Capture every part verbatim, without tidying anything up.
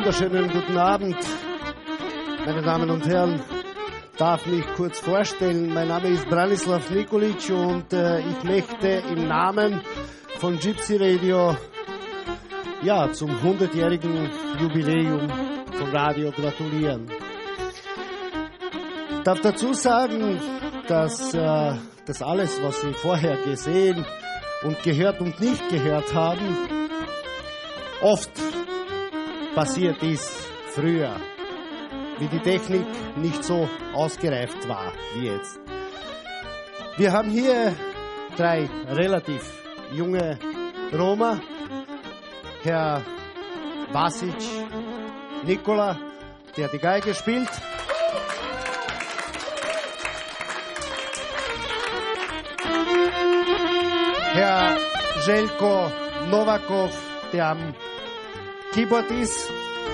wunderschönen guten Abend, meine Damen und Herren. Darf mich kurz vorstellen. Mein Name ist Branislav Nikolic und äh, ich möchte im Namen von Gypsy Radio ja, zum hundertjährigen Jubiläum von Radio gratulieren. Ich darf dazu sagen, dass äh, das alles, was Sie vorher gesehen und gehört und nicht gehört haben, oft passiert ist früher, wie die Technik nicht so ausgereift war wie jetzt. Wir haben hier drei relativ junge Roma, Herr Vasic Nikola, der die Geige spielt, Herr Željko Novakov, der am Keyboard ist,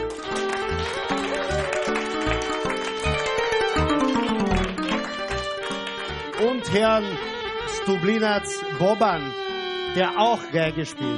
und Herrn Stublinac Boban, der auch Geige spielt.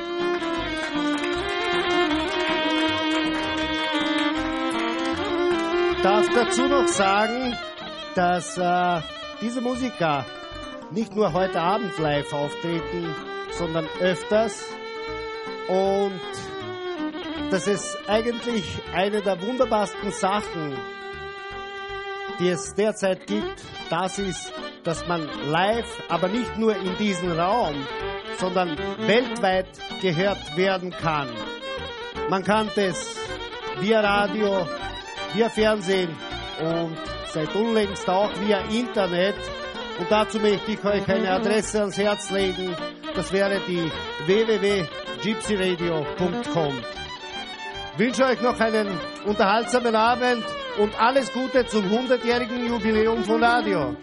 Ich darf dazu noch sagen, dass äh, diese Musiker nicht nur heute Abend live auftreten, sondern öfters. Und das ist eigentlich eine der wunderbarsten Sachen, die es derzeit gibt. Das ist, dass man live, aber nicht nur in diesem Raum, sondern weltweit gehört werden kann. Man kann das via Radio, via Fernsehen und seit unlängst auch via Internet. Und dazu möchte ich euch eine Adresse ans Herz legen. Das wäre die w w w punkt gypsy radio punkt com. Ich wünsche euch noch einen unterhaltsamen Abend und alles Gute zum hundertjährigen Jubiläum von Radio.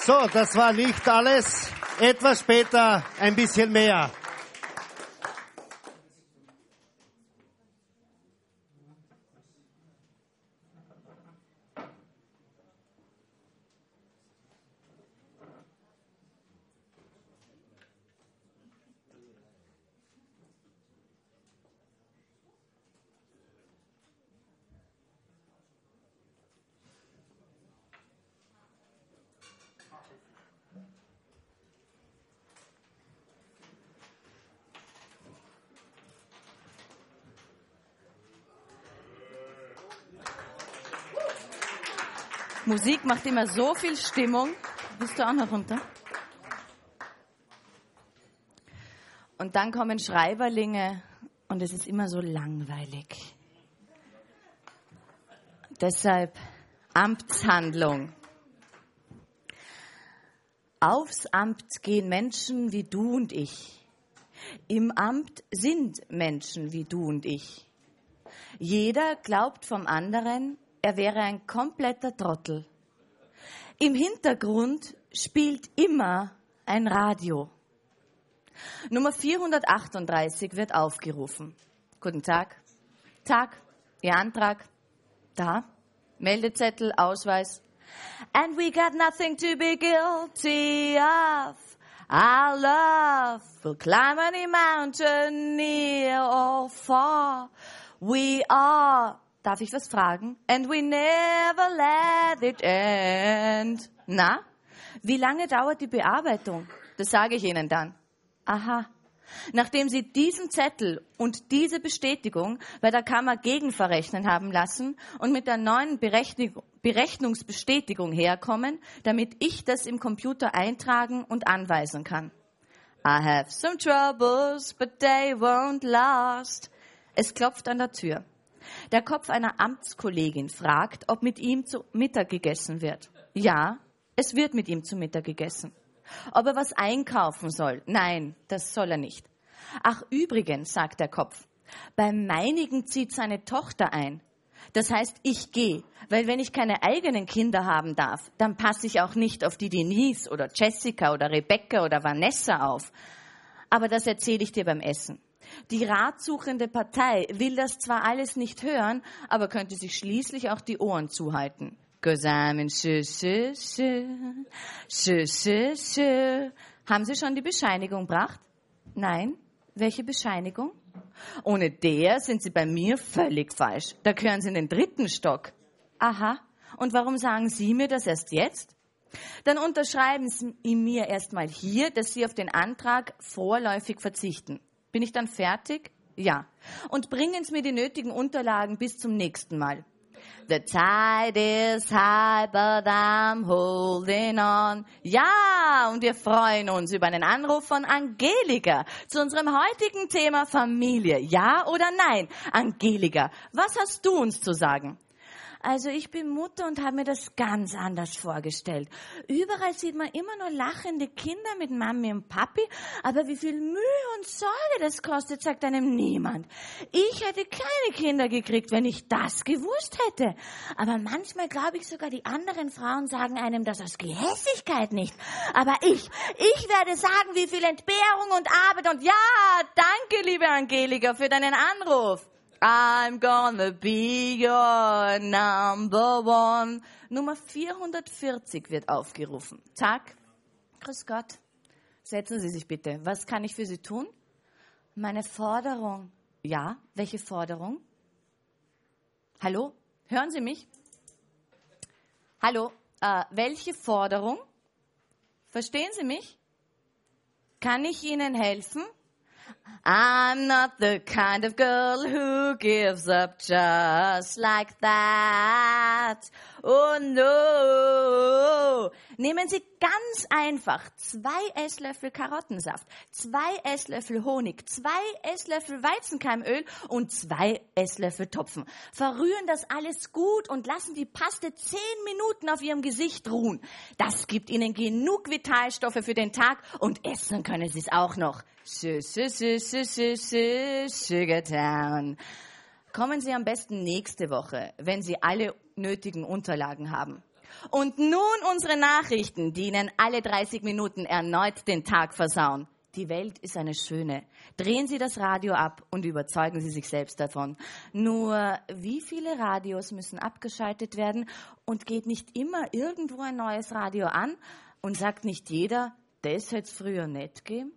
So, das war nicht alles. Etwas später ein bisschen mehr. Musik macht immer so viel Stimmung. Bist du auch noch runter? Und dann kommen Schreiberlinge und es ist immer so langweilig. Deshalb Amtshandlung. Aufs Amt gehen Menschen wie du und ich. Im Amt sind Menschen wie du und ich. Jeder glaubt vom anderen, er wäre ein kompletter Trottel. Im Hintergrund spielt immer ein Radio. Nummer vierhundertachtunddreißig wird aufgerufen. Guten Tag. Tag. Ihr Antrag. Da. Meldezettel, Ausweis. And we got nothing to be guilty of. Our love will climb any mountain near or far. We are... Darf ich was fragen? And we never let it end. Na, wie lange dauert die Bearbeitung? Das sage ich Ihnen dann. Aha. Nachdem Sie diesen Zettel und diese Bestätigung bei der Kammer gegenverrechnen haben lassen und mit der neuen Berechnung, Berechnungsbestätigung herkommen, damit ich das im Computer eintragen und anweisen kann. I have some troubles, but they won't last. Es klopft an der Tür. Der Kopf einer Amtskollegin fragt, ob mit ihm zu Mittag gegessen wird. Ja, es wird mit ihm zu Mittag gegessen. Ob er was einkaufen soll? Nein, das soll er nicht. Ach, übrigens, sagt der Kopf, beim meinigen zieht seine Tochter ein. Das heißt, ich gehe, weil wenn ich keine eigenen Kinder haben darf, dann passe ich auch nicht auf die Denise oder Jessica oder Rebecca oder Vanessa auf. Aber das erzähle ich dir beim Essen. Die ratsuchende Partei will das zwar alles nicht hören, aber könnte sich schließlich auch die Ohren zuhalten. Haben Sie schon die Bescheinigung gebracht? Nein. Welche Bescheinigung? Ohne der sind Sie bei mir völlig falsch. Da gehören Sie in den dritten Stock. Aha. Und warum sagen Sie mir das erst jetzt? Dann unterschreiben Sie mir erstmal hier, dass Sie auf den Antrag vorläufig verzichten. Bin ich dann fertig? Ja. Und bringen Sie mir die nötigen Unterlagen bis zum nächsten Mal. The tide is high, but I'm holding on. Ja, und wir freuen uns über einen Anruf von Angelika zu unserem heutigen Thema Familie. Ja oder nein? Angelika, was hast du uns zu sagen? Also ich bin Mutter und habe mir das ganz anders vorgestellt. Überall sieht man immer nur lachende Kinder mit Mami und Papi, aber wie viel Mühe und Sorge das kostet, sagt einem niemand. Ich hätte keine Kinder gekriegt, wenn ich das gewusst hätte. Aber manchmal glaube ich sogar, die anderen Frauen sagen einem das aus Gehässigkeit nicht. Aber ich, ich werde sagen, wie viel Entbehrung und Arbeit und ja, danke, liebe Angelika, für deinen Anruf. I'm gonna be your number one. Nummer vierhundertvierzig wird aufgerufen. Tag. Grüß Gott. Setzen Sie sich bitte. Was kann ich für Sie tun? Meine Forderung. Ja, welche Forderung? Hallo? Hören Sie mich? Hallo? Äh, welche Forderung? Verstehen Sie mich? Kann ich Ihnen helfen? I'm not the kind of girl who gives up just like that. Oh no. Nehmen Sie ganz einfach zwei Esslöffel Karottensaft, zwei Esslöffel Honig, zwei Esslöffel Weizenkeimöl und zwei Esslöffel Topfen. Verrühren das alles gut und lassen die Paste zehn Minuten auf Ihrem Gesicht ruhen. Das gibt Ihnen genug Vitalstoffe für den Tag und essen können Sie es auch noch. Sugar Town. Kommen Sie am besten nächste Woche, wenn Sie alle nötigen Unterlagen haben. Und nun unsere Nachrichten, die Ihnen alle dreißig Minuten erneut den Tag versauen. Die Welt ist eine schöne. Drehen Sie das Radio ab und überzeugen Sie sich selbst davon. Nur, wie viele Radios müssen abgeschaltet werden und geht nicht immer irgendwo ein neues Radio an und sagt nicht jeder, das hätte es früher nicht gegeben?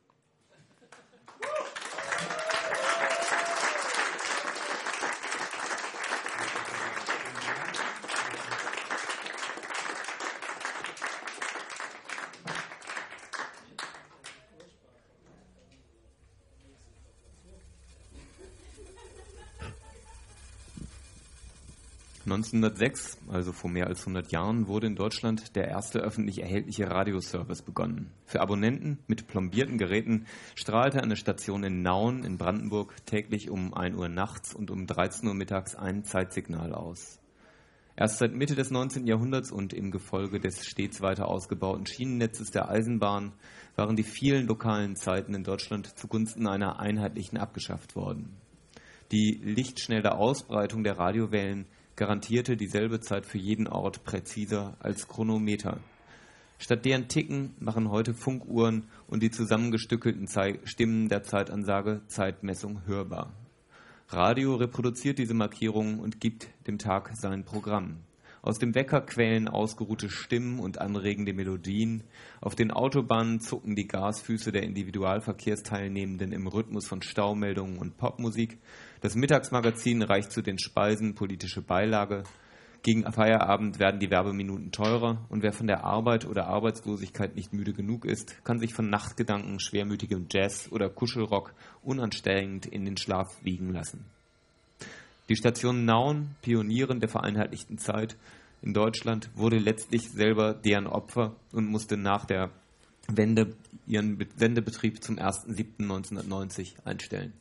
neunzehnhundertsechs, also vor mehr als hundert Jahren, wurde in Deutschland der erste öffentlich erhältliche Radioservice begonnen. Für Abonnenten mit plombierten Geräten strahlte eine Station in Nauen in Brandenburg täglich um ein Uhr nachts und um dreizehn Uhr mittags ein Zeitsignal aus. Erst seit Mitte des neunzehnten Jahrhunderts und im Gefolge des stets weiter ausgebauten Schienennetzes der Eisenbahn waren die vielen lokalen Zeiten in Deutschland zugunsten einer einheitlichen abgeschafft worden. Die lichtschnelle Ausbreitung der Radiowellen garantierte dieselbe Zeit für jeden Ort präziser als Chronometer. Statt deren Ticken machen heute Funkuhren und die zusammengestückelten Zei- Stimmen der Zeitansage Zeitmessung hörbar. Radio reproduziert diese Markierungen und gibt dem Tag sein Programm. Aus dem Wecker quellen ausgeruhte Stimmen und anregende Melodien. Auf den Autobahnen zucken die Gasfüße der Individualverkehrsteilnehmenden im Rhythmus von Staumeldungen und Popmusik. Das Mittagsmagazin reicht zu den Speisen politische Beilage. Gegen Feierabend werden die Werbeminuten teurer und wer von der Arbeit oder Arbeitslosigkeit nicht müde genug ist, kann sich von Nachtgedanken, schwermütigem Jazz oder Kuschelrock unanstrengend in den Schlaf wiegen lassen. Die Station Nauen, Pionierin der vereinheitlichten Zeit in Deutschland, wurde letztlich selber deren Opfer und musste nach der Wende ihren Sendebetrieb zum ersten siebten neunzehnhundertneunzig einstellen.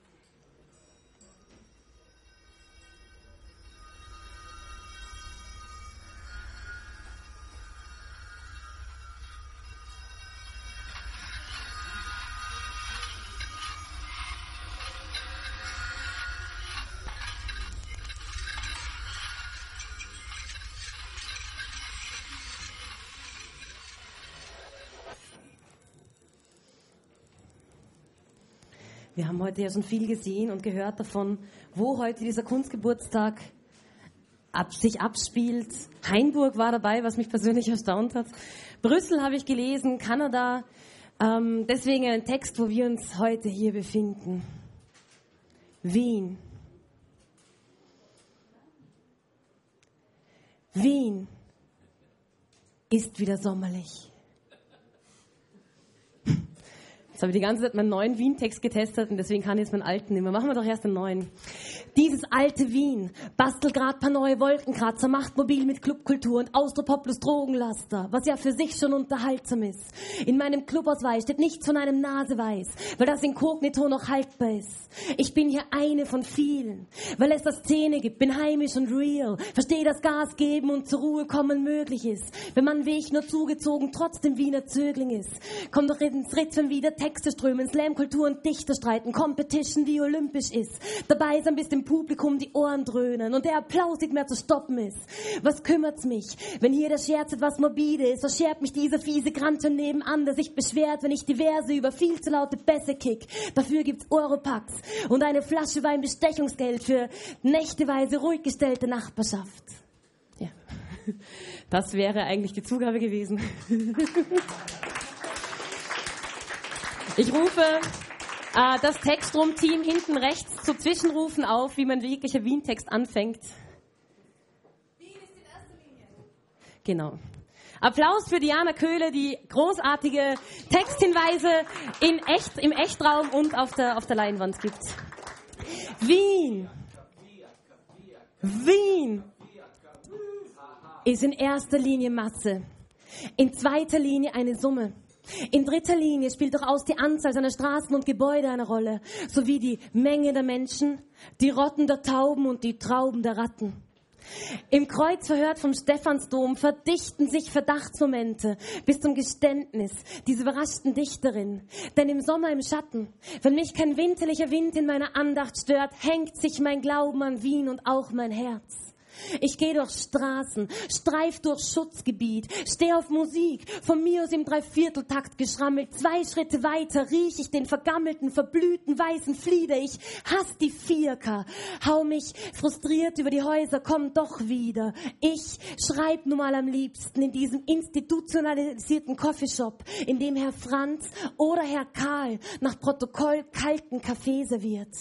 Wir haben heute ja schon viel gesehen und gehört davon, wo heute dieser Kunstgeburtstag ab, sich abspielt. Hainburg war dabei, was mich persönlich erstaunt hat. Brüssel habe ich gelesen, Kanada. Ähm, deswegen ein Text, wo wir uns heute hier befinden. Wien. Wien ist wieder sommerlich. Jetzt habe ich die ganze Zeit meinen neuen Wien-Text getestet und deswegen kann ich jetzt meinen alten nehmen. Machen wir doch erst den neuen. Dieses alte Wien bastelt grad paar neue Wolkenkratzer, macht mobil mit Clubkultur und Austropop plus Drogenlaster, was ja für sich schon unterhaltsam ist. In meinem Clubausweis steht nichts von einem Naseweiß, weil das Inkognito noch haltbar ist. Ich bin hier eine von vielen, weil es da Szene gibt, bin heimisch und real, verstehe, dass Gas geben und zur Ruhe kommen möglich ist. Wenn man wie ich nur zugezogen trotzdem Wiener Zögling ist, kommt doch ins Ritz, wenn wieder Texte strömen, Slam-Kultur und Dichter streiten, Competition, die olympisch ist. Dabei sein, bis dem Publikum die Ohren dröhnen und der Applaus nicht mehr zu stoppen ist. Was kümmert's mich, wenn hier der Scherz etwas morbide ist? So schert mich dieser fiese Grante nebenan, der sich beschwert, wenn ich die Verse über viel zu laute Bässe kick. Dafür gibt's Europacks und eine Flasche Wein Bestechungsgeld für nächteweise ruhig gestellte Nachbarschaft. Ja, das wäre eigentlich die Zugabe gewesen. Ich rufe äh, das Textrum-Team hinten rechts zu Zwischenrufen auf, wie man wirklicher Wien-Text anfängt. Wien ist in erster Linie. Genau. Applaus für Diana Köhle, die großartige Texthinweise in echt, im Echtraum und auf der, auf der Leinwand gibt. Wien. Wien ist in erster Linie Masse. In zweiter Linie eine Summe. In dritter Linie spielt durchaus die Anzahl seiner Straßen und Gebäude eine Rolle, sowie die Menge der Menschen, die Rotten der Tauben und die Trauben der Ratten. Im Kreuzverhör vom Stephansdom verdichten sich Verdachtsmomente bis zum Geständnis dieser überraschten Dichterin. Denn im Sommer im Schatten, wenn mich kein winterlicher Wind in meiner Andacht stört, hängt sich mein Glauben an Wien und auch mein Herz. Ich gehe durch Straßen, streif durch Schutzgebiet, steh auf Musik, von mir aus im Dreivierteltakt geschrammelt. Zwei Schritte weiter riech ich den vergammelten, verblühten weißen Flieder. Ich hasse die Vierker, hau mich frustriert über die Häuser, komm doch wieder. Ich schreib nun mal am liebsten in diesem institutionalisierten Coffeeshop, in dem Herr Franz oder Herr Karl nach Protokoll kalten Kaffee serviert.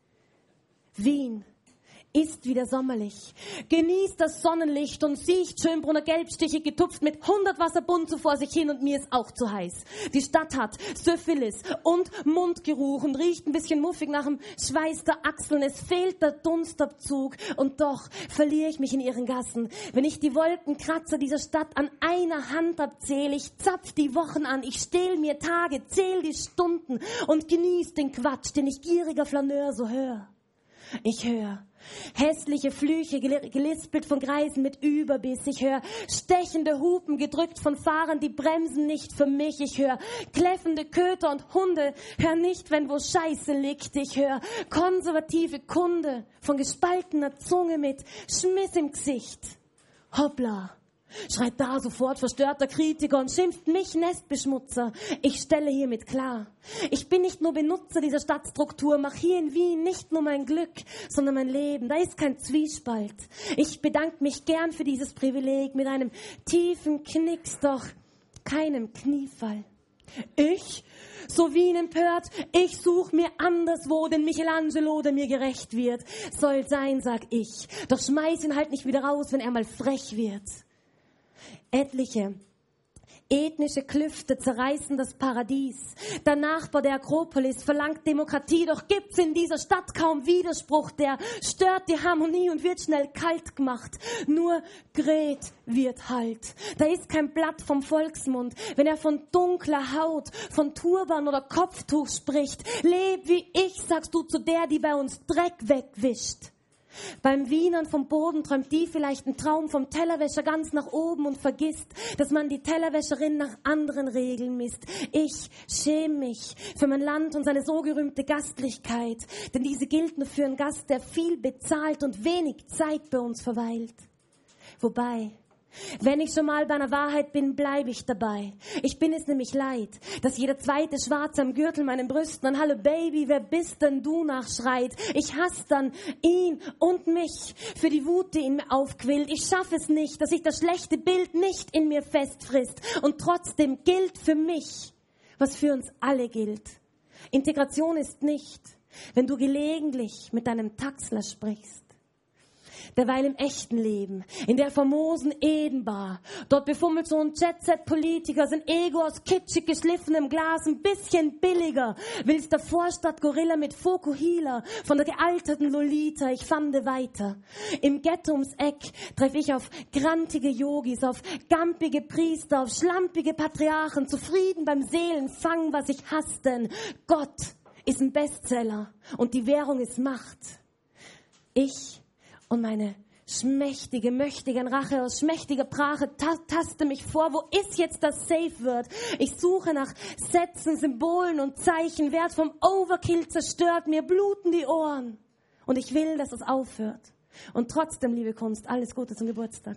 Wien ist wieder sommerlich. Genießt das Sonnenlicht und sieht Schönbrunner Gelbstiche getupft mit hundert Wasserbund so vor sich hin und mir ist auch zu heiß. Die Stadt hat Syphilis und Mundgeruch und riecht ein bisschen muffig nach dem Schweiß der Achseln. Es fehlt der Dunstabzug und doch verliere ich mich in ihren Gassen. Wenn ich die Wolkenkratzer dieser Stadt an einer Hand abzähle, ich zapf die Wochen an, ich stehl mir Tage, zähl die Stunden und genieß den Quatsch, den ich gieriger Flaneur so höre. Ich höre hässliche Flüche, gelispelt von Greisen mit Überbiss. Ich höre stechende Hupen, gedrückt von Fahrern, die bremsen nicht für mich. Ich höre kläffende Köter und Hunde, hör nicht, wenn wo Scheiße liegt. Ich höre konservative Kunde von gespaltener Zunge mit Schmiss im Gesicht. Hoppla, schreit da sofort verstörter Kritiker und schimpft mich Nestbeschmutzer. Ich stelle hiermit klar, ich bin nicht nur Benutzer dieser Stadtstruktur, mach hier in Wien nicht nur mein Glück, sondern mein Leben. Da ist kein Zwiespalt. Ich bedanke mich gern für dieses Privileg mit einem tiefen Knicks, doch keinem Kniefall. Ich, so Wien empört, ich such mir anderswo den Michelangelo, der mir gerecht wird. Soll sein, sag ich, doch schmeiß ihn halt nicht wieder raus, wenn er mal frech wird. Etliche ethnische Klüfte zerreißen das Paradies. Der Nachbar der Akropolis verlangt Demokratie, doch gibt's in dieser Stadt kaum Widerspruch. Der stört die Harmonie und wird schnell kalt gemacht. Nur Gret wird Halt. Da ist kein Blatt vom Volksmund, wenn er von dunkler Haut, von Turban oder Kopftuch spricht. Leb wie ich, sagst du zu der, die bei uns Dreck wegwischt. Beim Wienern vom Boden träumt die vielleicht einen Traum vom Tellerwäscher ganz nach oben und vergisst, dass man die Tellerwäscherin nach anderen Regeln misst. Ich schäme mich für mein Land und seine so gerühmte Gastlichkeit, denn diese gilt nur für einen Gast, der viel bezahlt und wenig Zeit bei uns verweilt. Wobei, wenn ich schon mal bei einer Wahrheit bin, bleibe ich dabei. Ich bin es nämlich leid, dass jeder zweite Schwarze am Gürtel meinen Brüsten an Hallo Baby, wer bist denn du nachschreit. Ich hasse dann ihn und mich für die Wut, die in mir aufquillt. Ich schaffe es nicht, dass sich das schlechte Bild nicht in mir festfrisst. Und trotzdem gilt für mich, was für uns alle gilt. Integration ist nicht, wenn du gelegentlich mit deinem Taxler sprichst. Derweil im echten Leben, in der famosen Edenbar. Dort befummelt so ein Jet-Set-Politiker sein Ego aus kitschig geschliffenem Glas ein bisschen billiger. Will's der Vorstadt-Gorilla mit Fokuhila von der gealterten Lolita. Ich fande weiter. Im Ghetto ums Eck treffe ich auf grantige Yogis, auf gampige Priester, auf schlampige Patriarchen, zufrieden beim Seelenfang, was ich hasse, denn Gott ist ein Bestseller und die Währung ist Macht. Ich und meine schmächtige, möchtigen Rache aus schmächtiger Brache ta- taste mich vor. Wo ist jetzt das Safe-Word? Ich suche nach Sätzen, Symbolen und Zeichen. Werd vom Overkill zerstört, mir bluten die Ohren. Und ich will, dass es aufhört. Und trotzdem, liebe Kunst, alles Gute zum Geburtstag.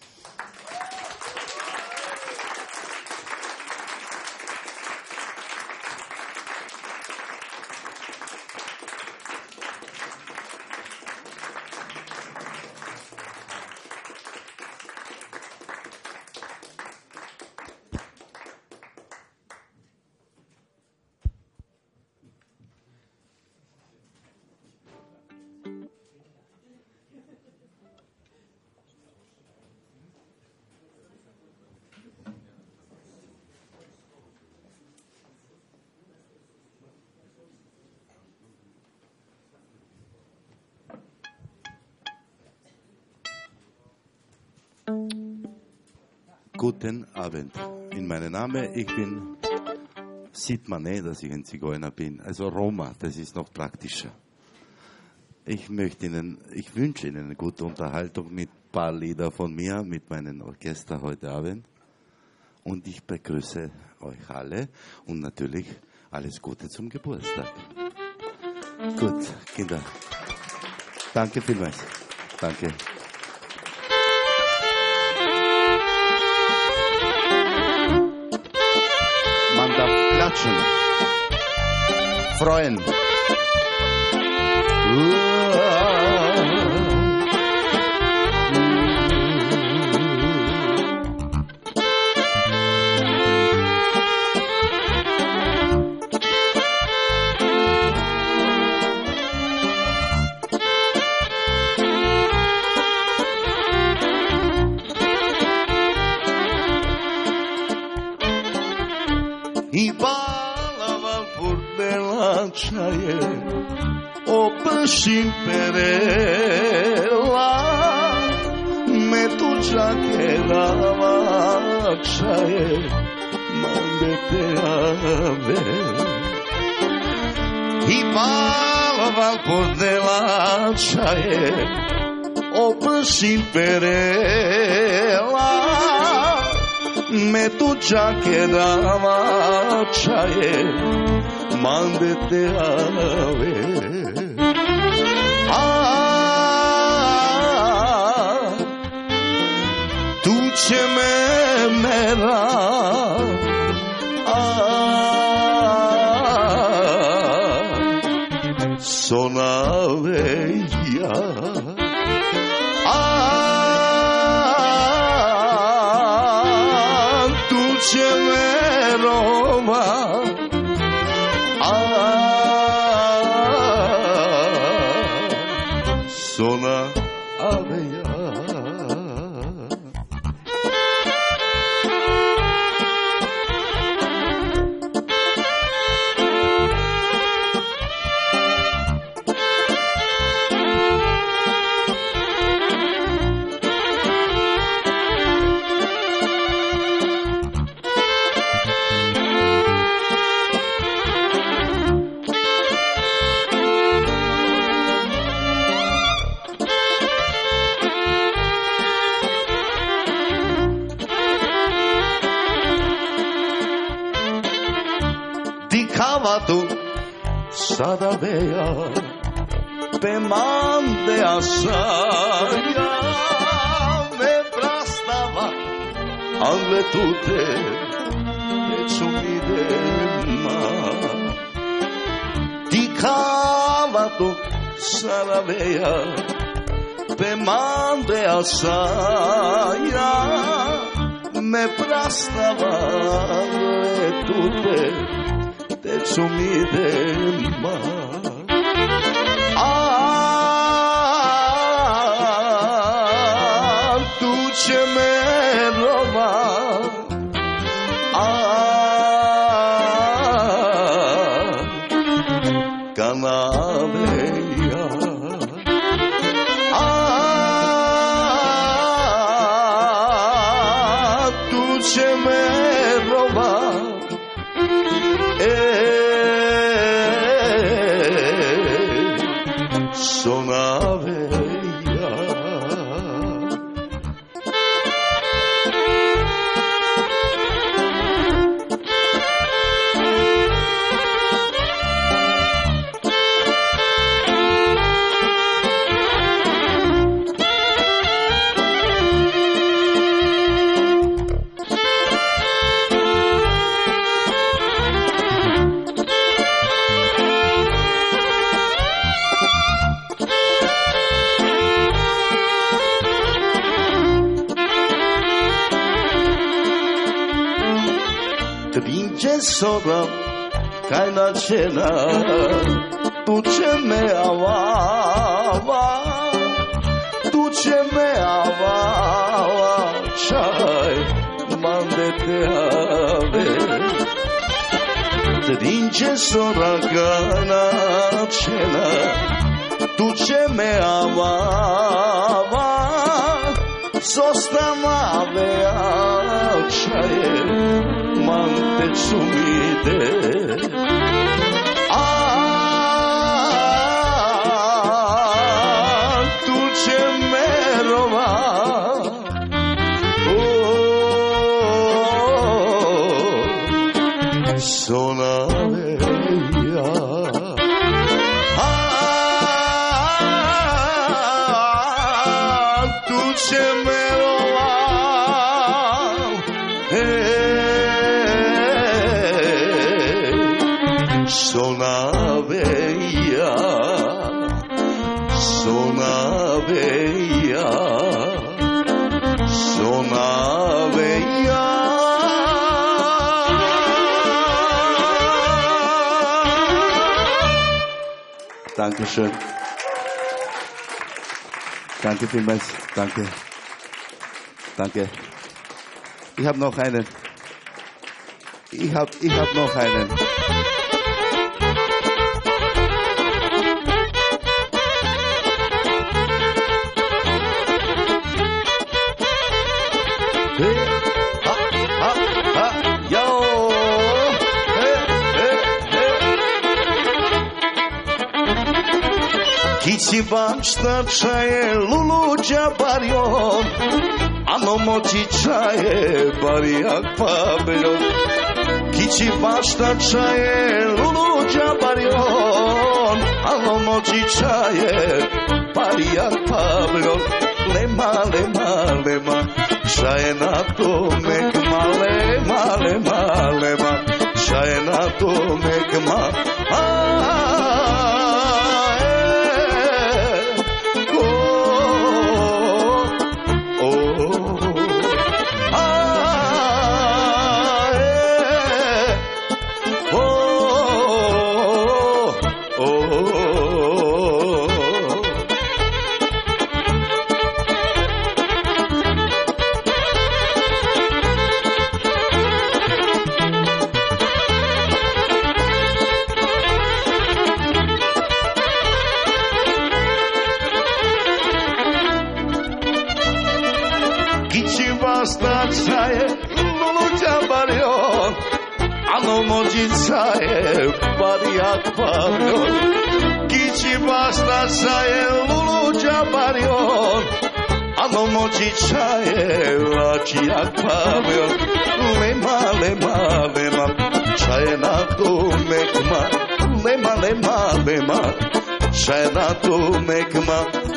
Guten Abend. In meinem Namen, ich bin, sieht man nicht, dass ich ein Zigeuner bin, also Roma, das ist noch praktischer. Ich möchte Ihnen, ich wünsche Ihnen eine gute Unterhaltung mit ein paar Lieder von mir, mit meinem Orchester heute Abend. Und ich begrüße euch alle und natürlich alles Gute zum Geburtstag. Gut, Kinder. Danke vielmals. Danke. freuen. I balaval pur de la chaie, o pășim perela, me tu giacchera la chaie, mande te ave. I balaval pur de la chaie, o pășim perela, me tu giacchera chaie, mande te ave. Ah, tu ce me mera, ah, sonave ya. Ce me roba, ah, sona avea. Tu sadavea pe mande asaya me prastava angle tute te ciumide ma di cava tu sadavea pe mande asaya me prastava angle tute te ciumide ma. Ah, tu ce me roba, ah, canavea. Ah, tu ce me roba, sonavea. Tringe sora ca la cena, tu ce me avava, tu ce me avava, c'hai mande te ave. Tringe sora ca la cena, tu ce me avava, sostanavea, c'hai mante ciumide. Ah, tu ce me roba, oh, sonavea. Ah, tu ce me roba, eh, Ave, ja. Dankeschön. Danke vielmals. Danke. Danke. Ich habe noch einen. Ich habe ich hab noch einen. Hey, ha, ha, ha, yo. Hey, hey, hey. Kici bamsta čaje, lulu džabarion, ano moći čaje, barijak pabiljon. Kici bamsta čaje, lulu džabarion, ano moći čaje, barijak pabiljon. Lema, lema, lema, čaje na to mekma, lema, lema, lema, čaje na to mekma. Čaje, lulu džabarion, ano moći čaje, barijak pabiljon. Kici basta čaje, lulu džabarion, ano moći čaje, barijak pabiljon. Lema, lema, lema, čaje na tu mekma, lema, lema, lema, čaje na tu mekma.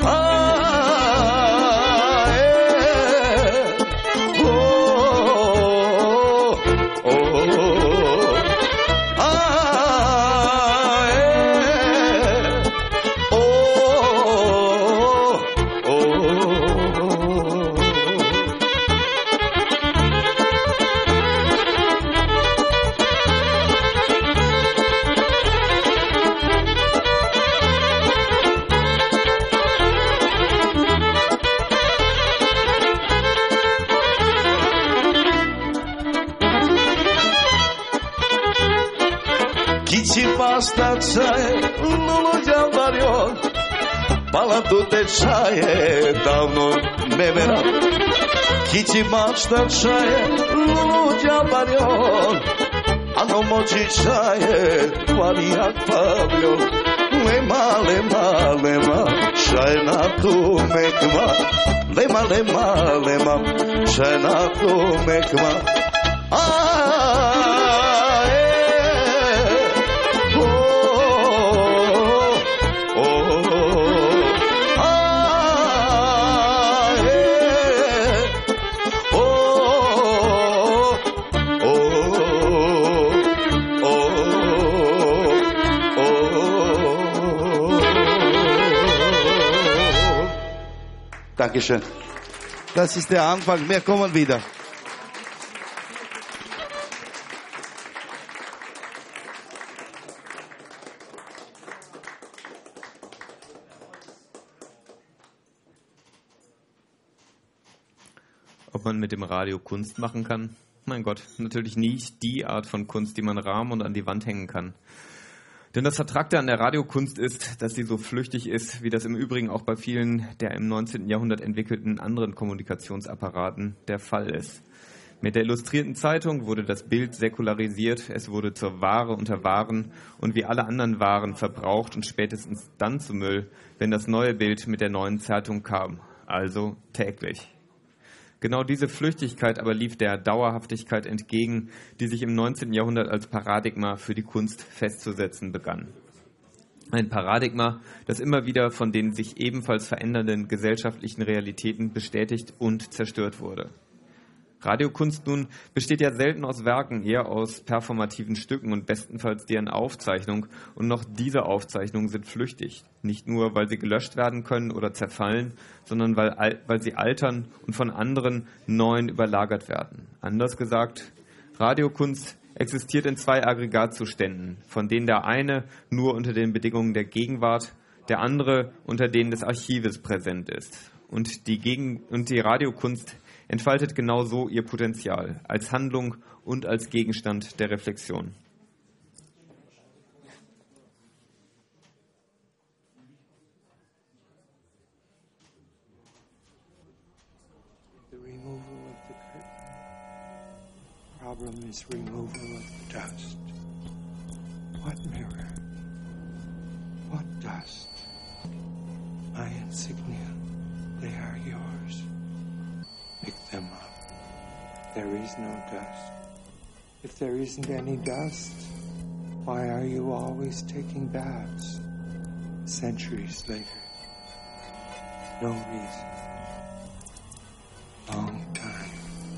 Basta čaje, lulu džabarion, pala tu te čaje, davno ne vera. Kici basta čaje, lulu džabarion, ano moći čaje, barijak pabiljon. Lema, lema, lema, čaje na tu mekma, lema, lema, lema, čaje na tu mekma. Dankeschön. Das ist der Anfang. Wir kommen wieder. Ob man mit dem Radio Kunst machen kann? Mein Gott, natürlich nicht die Art von Kunst, die man rahmen und an die Wand hängen kann. Denn das Vertrackte an der Radiokunst ist, dass sie so flüchtig ist, wie das im Übrigen auch bei vielen der im neunzehnten Jahrhundert entwickelten anderen Kommunikationsapparaten der Fall ist. Mit der Illustrierten Zeitung wurde das Bild säkularisiert, es wurde zur Ware unter Waren und wie alle anderen Waren verbraucht und spätestens dann zu Müll, wenn das neue Bild mit der neuen Zeitung kam, also täglich. Genau diese Flüchtigkeit aber lief der Dauerhaftigkeit entgegen, die sich im neunzehnten Jahrhundert als Paradigma für die Kunst festzusetzen begann. Ein Paradigma, das immer wieder von den sich ebenfalls verändernden gesellschaftlichen Realitäten bestätigt und zerstört wurde. Radiokunst nun besteht ja selten aus Werken, eher aus performativen Stücken und bestenfalls deren Aufzeichnung. Und noch diese Aufzeichnungen sind flüchtig. Nicht nur, weil sie gelöscht werden können oder zerfallen, sondern weil, weil sie altern und von anderen neuen überlagert werden. Anders gesagt, Radiokunst existiert in zwei Aggregatzuständen, von denen der eine nur unter den Bedingungen der Gegenwart, der andere unter denen des Archives präsent ist. Und die, Gegen- und die Radiokunst entfaltet genau so ihr Potenzial, als Handlung und als Gegenstand der Reflexion. The removal of the curtain. Problem is removal of dust. What mirror? What dust? My insignia, they are yours. Pick them up. There is no dust. If there isn't any dust, why are you always taking baths? Centuries later. No reason. Long time.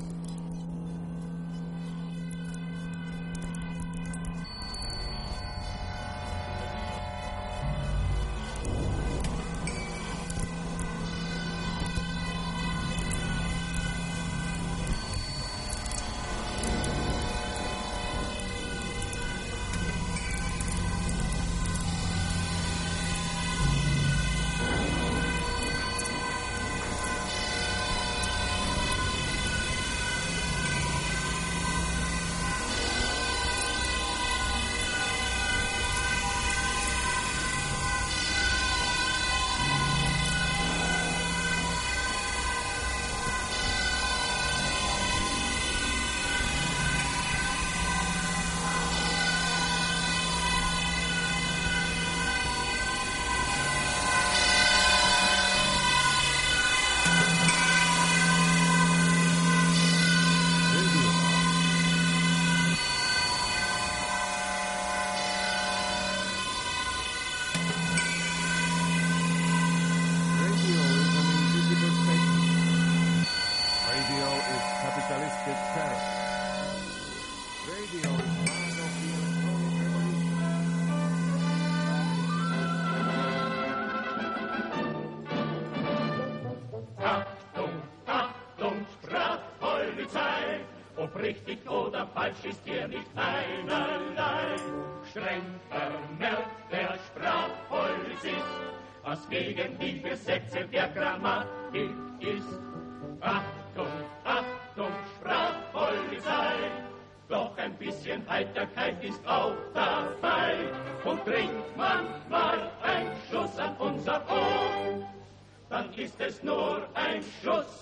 Richtig oder falsch ist hier nicht einerlei. Streng vermerkt der Sprachpolizist, was gegen die Gesetze der Grammatik ist. Achtung, Achtung, Sprachpolizei, doch ein bisschen Heiterkeit ist auch dabei. Und trinkt man mal einen Schuss an unser Ohr, dann ist es nur ein Schuss.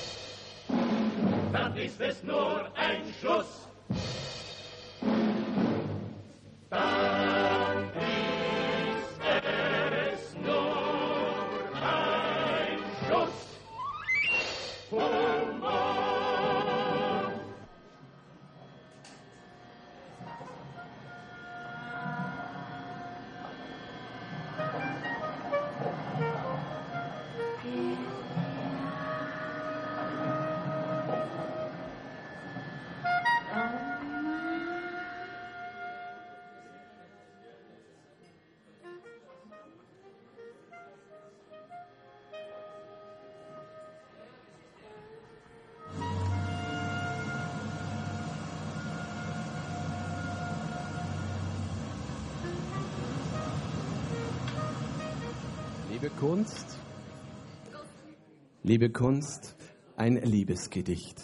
Dann ist es nur ein Schuss. Dann ist es nur ein Schuss. Humor. Liebe Kunst, liebe Kunst, ein Liebesgedicht.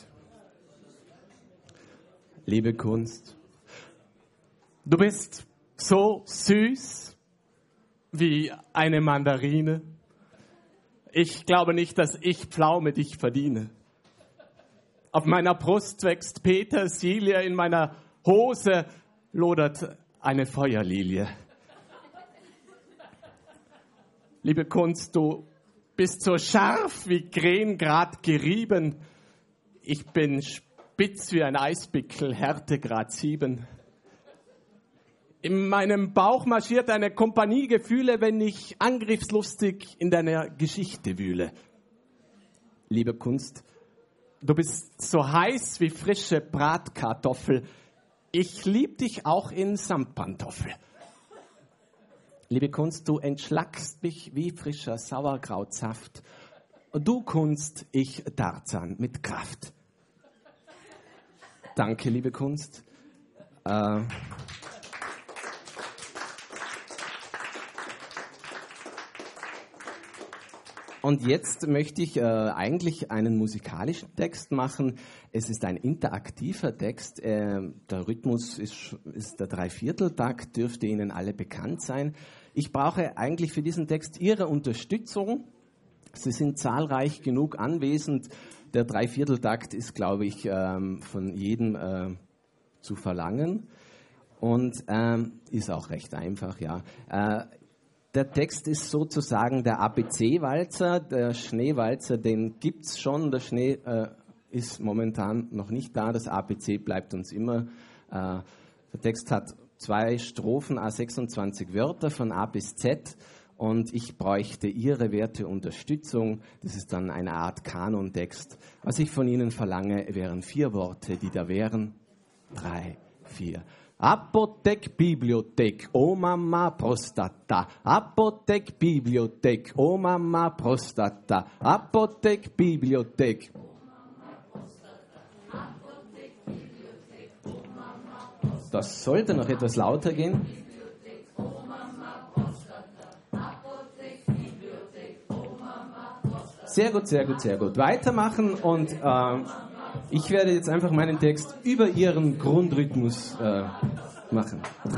Liebe Kunst, du bist so süß wie eine Mandarine. Ich glaube nicht, dass ich Pflaume dich verdiene. Auf meiner Brust wächst Petersilie, in meiner Hose lodert eine Feuerlilie. Liebe Kunst, du bist so scharf wie Krengrad gerieben. Ich bin spitz wie ein Eisbickel, Härtegrad sieben. In meinem Bauch marschiert eine Kompanie Gefühle, wenn ich angriffslustig in deiner Geschichte wühle. Liebe Kunst, Du bist so heiß wie frische Bratkartoffel. Ich lieb dich auch in Samtpantoffel. Liebe Kunst, du entschlackst mich wie frischer Sauerkrautsaft. Du Kunst, ich Tarzan mit Kraft. Danke, liebe Kunst. Äh, Und jetzt möchte ich äh, eigentlich einen musikalischen Text machen. Es ist ein interaktiver Text. Äh, der Rhythmus ist, ist der Dreivierteltakt, dürfte Ihnen alle bekannt sein. Ich brauche eigentlich für diesen Text Ihre Unterstützung. Sie sind zahlreich genug anwesend. Der Dreivierteltakt ist, glaube ich, ähm, von jedem äh, zu verlangen und ähm, ist auch recht einfach, ja. Äh, Der Text ist sozusagen der A B C-Walzer, der Schneewalzer, den gibt's schon. Der Schnee äh, ist momentan noch nicht da, das A B C bleibt uns immer. Äh, der Text hat zwei Strophen, a sechsundzwanzig Wörter von A bis Z und ich bräuchte Ihre werte Unterstützung. Das ist dann eine Art Kanontext. Was ich von Ihnen verlange, wären vier Worte, die da wären. Drei, vier. Apothek, Bibliothek, oh Mama, Prostata. Apothek, Bibliothek, oh Mama, Prostata. Apothek, Bibliothek. Das sollte noch etwas lauter gehen. Sehr gut, sehr gut, sehr gut. Weitermachen und äh, ich werde jetzt einfach meinen Text über Ihren Grundrhythmus äh, machen.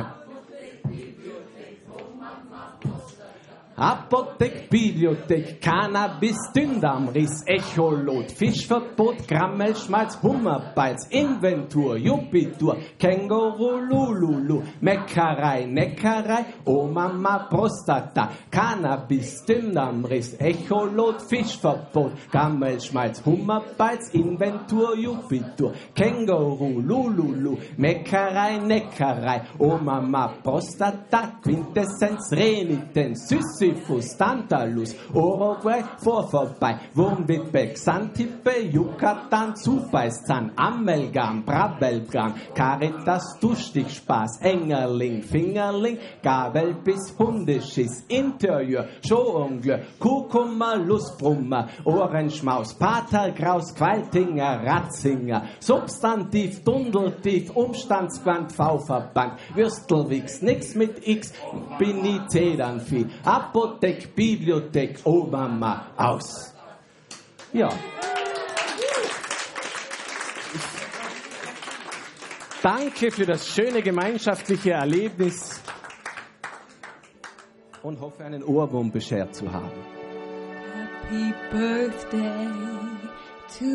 Apothek, Bibliothek, Cannabis, Dünndarmriss, Echolot, Fischverbot, Grammelschmalz, Hummerbeiz, Inventur, Jupitur, Känguru, Lululu, Meckerei, Neckerei, oh Mama, Prostata, Cannabis, Dünndarmriss, Echolot, Fischverbot, Grammelschmalz, Hummerbeiz, Inventur, Jupitur, Känguru, Lululu, Meckerei, Neckerei, oh Mama, Prostata, Quintessenz, Renitenz, Süßi, Tantalus, Uruguay, vor vorbei, Wurmwitbeck, Xantippe, Yucatan, Zubeißzahn, Amelgam, Brabelgram, Caritas, Duschstichspaß, Engerling, Fingerling, Gabel bis Hundeschiss, Interieur, Schauungleur, Kurkuma, Lustbrummer, Ohrenschmaus, Patergraus, Qualtinger, Ratzinger, Substantiv, Dundeltief, Umstandsquant, V-Verband, Würstelwix, nix mit X, bin ich Zedernvieh, Apothek, Bibliothek, oh Mama, aus. Ja. Danke für das schöne gemeinschaftliche Erlebnis und hoffe, einen Ohrwurm beschert zu haben. Happy Birthday to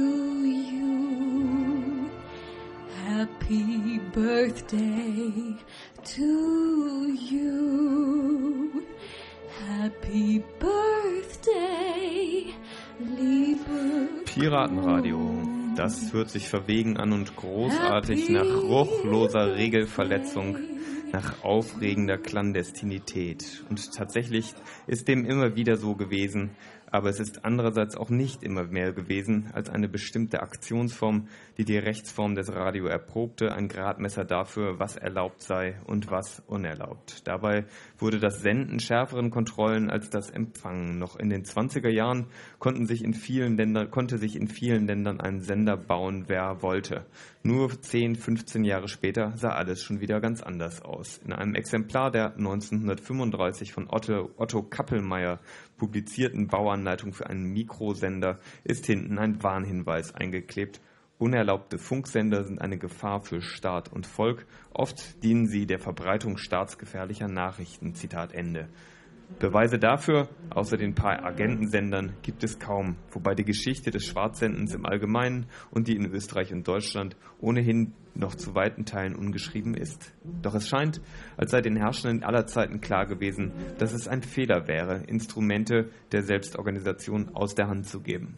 you. Happy Birthday to you. Happy Birthday, liebe Piratenradio. Das hört sich verwegen an und großartig nach ruchloser Regelverletzung, nach aufregender Klandestinität. Und tatsächlich ist dem immer wieder so gewesen, aber es ist andererseits auch nicht immer mehr gewesen als eine bestimmte Aktionsform, die die Rechtsform des Radio erprobte, ein Gradmesser dafür, was erlaubt sei und was unerlaubt. Dabei wurde das Senden schärferen Kontrollen als das Empfangen. Noch in den zwanziger Jahren konnten sich in vielen Ländern, konnte sich in vielen Ländern ein Sender bauen, wer wollte. Nur zehn, fünfzehn Jahre später sah alles schon wieder ganz anders aus. In einem Exemplar der neunzehnhundertfünfunddreißig von Otto, Otto Kappelmeier publizierten Bauanleitung für einen Mikrosender ist hinten ein Warnhinweis eingeklebt. Unerlaubte Funksender sind eine Gefahr für Staat und Volk. Oft dienen sie der Verbreitung staatsgefährlicher Nachrichten. Zitat Ende. Beweise dafür, außer den paar Agentensendern, gibt es kaum, wobei die Geschichte des Schwarzsendens im Allgemeinen und die in Österreich und Deutschland ohnehin noch zu weiten Teilen ungeschrieben ist. Doch es scheint, als sei den Herrschenden aller Zeiten klar gewesen, dass es ein Fehler wäre, Instrumente der Selbstorganisation aus der Hand zu geben.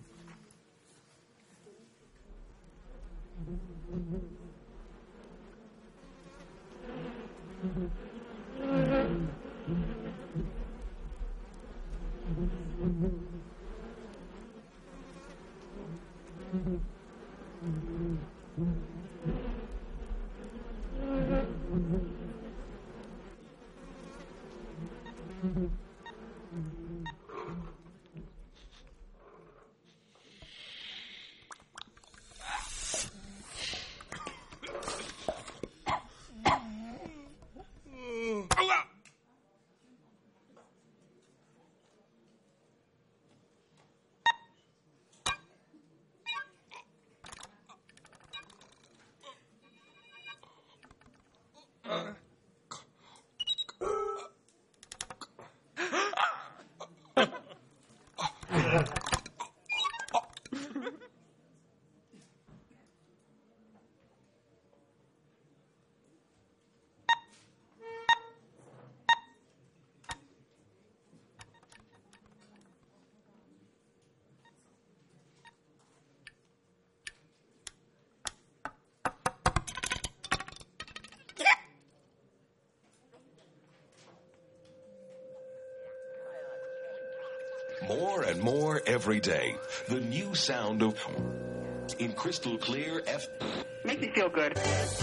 More and more every day. The new sound of in crystal clear F. Make me feel good.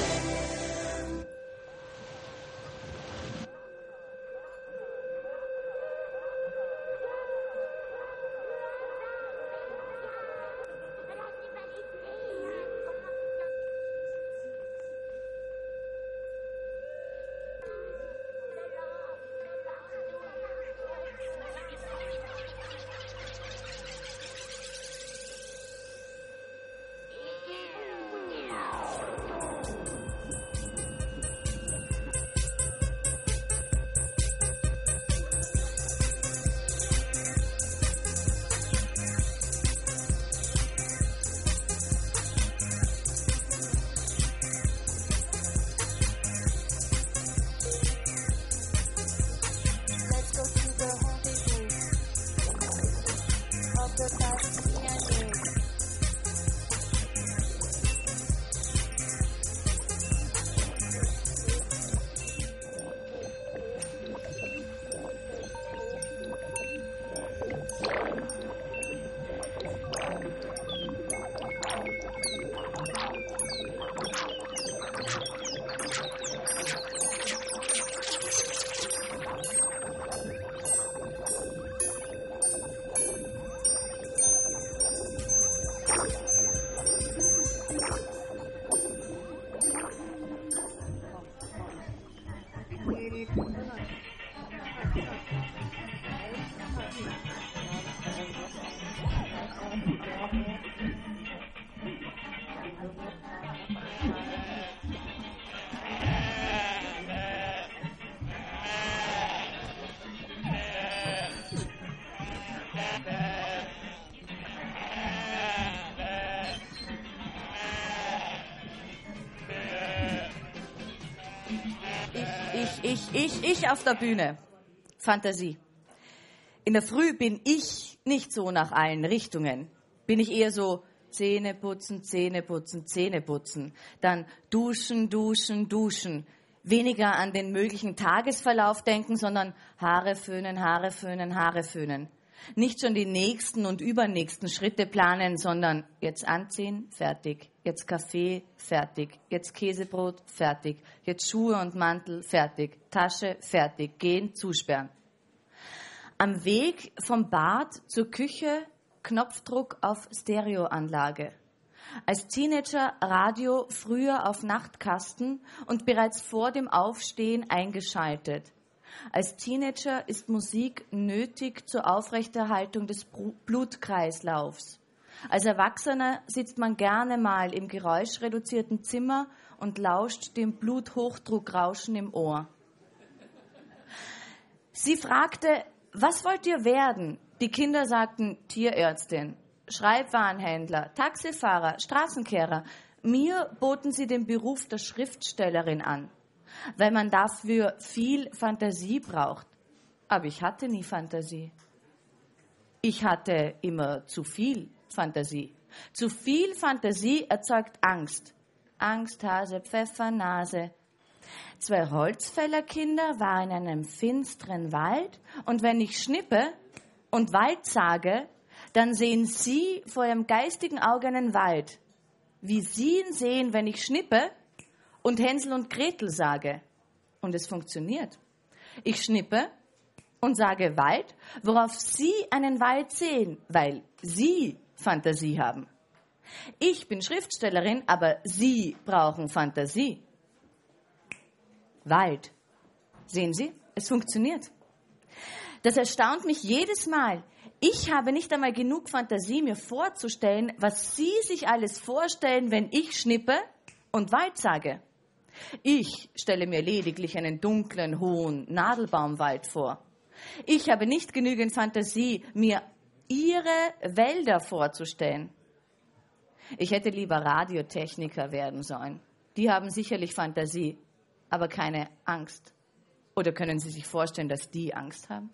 Ich, ich, ich auf der Bühne. Fantasie. In der Früh bin ich nicht so nach allen Richtungen. Bin ich eher so Zähne putzen, Zähne putzen, Zähne putzen. Dann duschen, duschen, duschen. Weniger an den möglichen Tagesverlauf denken, sondern Haare föhnen, Haare föhnen, Haare föhnen. Nicht schon die nächsten und übernächsten Schritte planen, sondern jetzt anziehen, fertig. Jetzt Kaffee, fertig. Jetzt Käsebrot, fertig. Jetzt Schuhe und Mantel, fertig. Tasche, fertig. Gehen, zusperren. Am Weg vom Bad zur Küche, Knopfdruck auf Stereoanlage. Als Teenager Radio früher auf Nachtkasten und bereits vor dem Aufstehen eingeschaltet. Als Teenager ist Musik nötig zur Aufrechterhaltung des Blutkreislaufs. Als Erwachsener sitzt man gerne mal im geräuschreduzierten Zimmer und lauscht dem Bluthochdruckrauschen im Ohr. Sie fragte, was wollt ihr werden? Die Kinder sagten Tierärztin, Schreibwarenhändler, Taxifahrer, Straßenkehrer. Mir boten sie den Beruf der Schriftstellerin an, weil man dafür viel Fantasie braucht. Aber ich hatte nie Fantasie. Ich hatte immer zu viel Fantasie. Zu viel Fantasie erzeugt Angst. Angsthase, Pfeffernase. Zwei Holzfällerkinder waren in einem finsteren Wald und wenn ich schnippe und Wald sage, dann sehen sie vor ihrem geistigen Auge einen Wald. wie Sie ihn sehen, wenn ich schnippe und Hänsel und Gretel sage. Und es funktioniert. Ich schnippe und sage Wald, worauf Sie einen Wald sehen, weil Sie Fantasie haben. Ich bin Schriftstellerin, aber Sie brauchen Fantasie. Wald. Sehen Sie, es funktioniert. Das erstaunt mich jedes Mal. Ich habe nicht einmal genug Fantasie, mir vorzustellen, was Sie sich alles vorstellen, wenn ich schnippe und Wald sage. Ich stelle mir lediglich einen dunklen, hohen Nadelbaumwald vor. Ich habe nicht genügend Fantasie, mir Ihre Wälder vorzustellen. Ich hätte lieber Radiotechniker werden sollen. Die haben sicherlich Fantasie, aber keine Angst. Oder können Sie sich vorstellen, dass die Angst haben?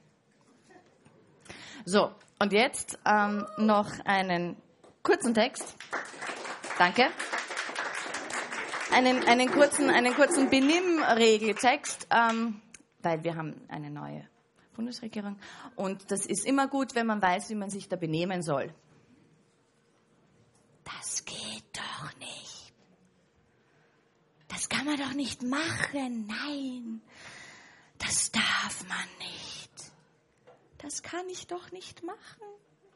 So, und jetzt ähm, noch einen kurzen Text. Danke. Einen, einen kurzen, einen kurzen Benimmregeltext, ähm, weil wir haben eine neue Bundesregierung. Und das ist immer gut, wenn man weiß, wie man sich da benehmen soll. Das geht doch nicht. Das kann man doch nicht machen. Nein, das darf man nicht. Das kann ich doch nicht machen.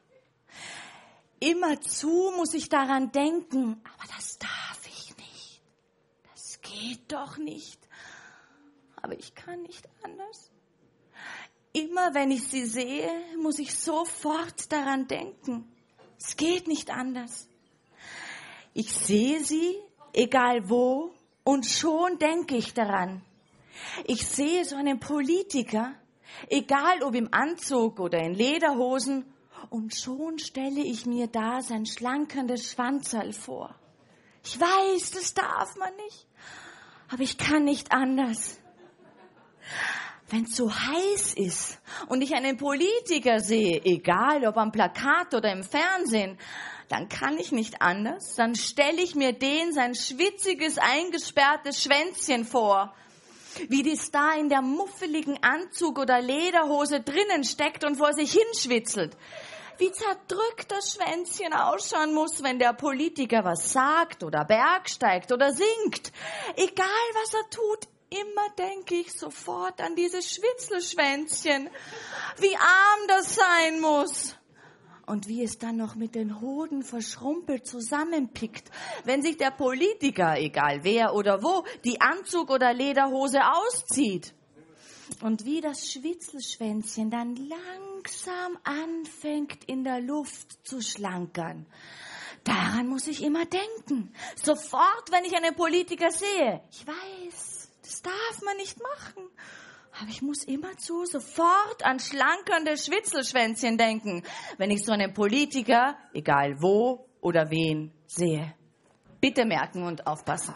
Immerzu muss ich daran denken, aber das darf ich nicht. Das geht doch nicht. Aber ich kann nicht anders. Immer wenn ich sie sehe, muss ich sofort daran denken. Es geht nicht anders. Ich sehe sie, egal wo, und schon denke ich daran. Ich sehe so einen Politiker, egal ob im Anzug oder in Lederhosen, und schon stelle ich mir da sein schlankendes Schwanzerl vor. Ich weiß, das darf man nicht, aber ich kann nicht anders. Wenn es so heiß ist und ich einen Politiker sehe, egal ob am Plakat oder im Fernsehen, dann kann ich nicht anders. Dann stelle ich mir den sein schwitziges, eingesperrtes Schwänzchen vor, wie das da in der muffeligen Anzug oder Lederhose drinnen steckt und vor sich hinschwitzelt. Wie zerdrückt das Schwänzchen ausschauen muss, wenn der Politiker was sagt oder bergsteigt oder singt. Egal, was er tut, immer denke ich sofort an dieses Schwitzelschwänzchen. Wie arm das sein muss. Und wie es dann noch mit den Hoden verschrumpelt zusammenpickt, wenn sich der Politiker, egal wer oder wo, die Anzug oder Lederhose auszieht. Und wie das Schwitzelschwänzchen dann langsam anfängt in der Luft zu schlankern. Daran muss ich immer denken. Sofort, wenn ich einen Politiker sehe. Ich weiß, das darf man nicht machen. Aber ich muss immerzu sofort an schlankernde Schwitzelschwänzchen denken, wenn ich so einen Politiker, egal wo oder wen, sehe. Bitte merken und aufpassen.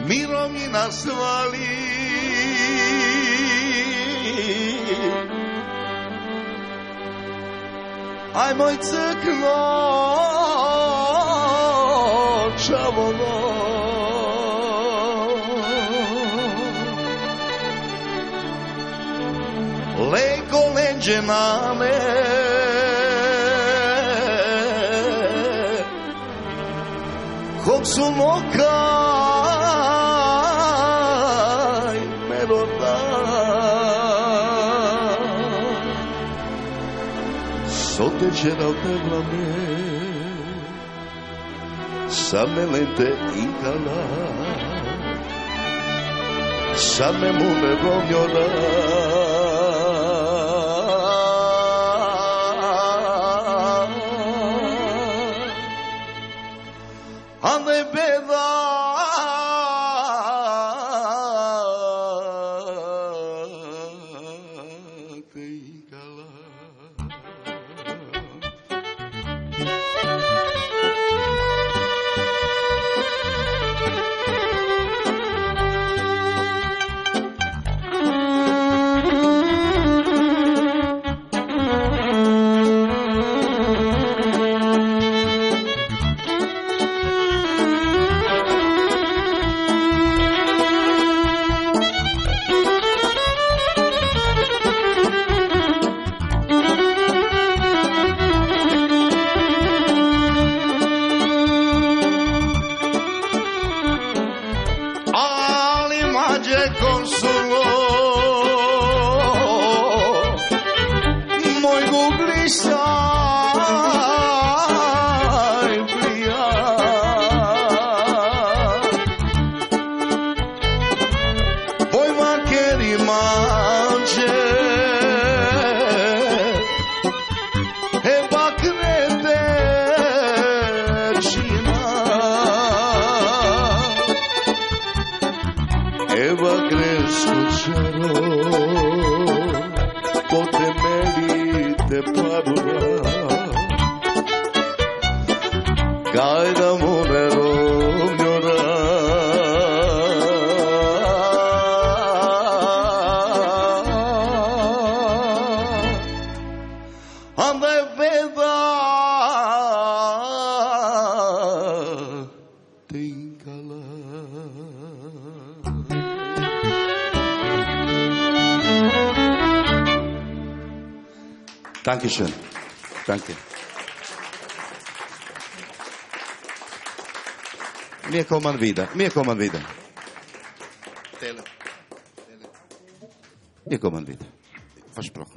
mirovina svali. Aj moj crkno, čavono, lego leđe na me, kog su nokaj meroda. Sotecera per me, samelente incala, samemune rognora. Ande beda te incala. Dankeschön. Danke. Wir kommen wieder. Wir kommen wieder. Wir kommen wieder. Versprochen.